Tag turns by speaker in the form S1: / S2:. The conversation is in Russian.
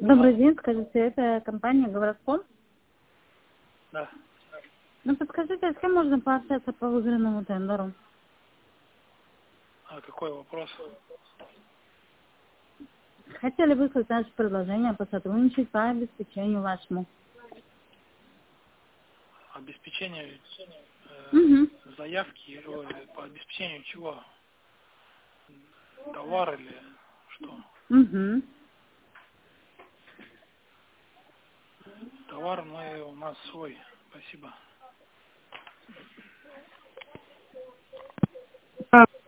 S1: Добрый день, скажите, это компания «Говорком»?
S2: Да.
S1: Ну, подскажите, с кем можно пообщаться по выигранному тендеру?
S2: А какой вопрос?
S1: Хотели бы слышать наше предложение посотрудничать по обеспечению вашему.
S2: Обеспечение
S1: Угу.
S2: заявки по обеспечению чего? Товар или что?
S1: Угу.
S2: Товар у нас свой. Спасибо.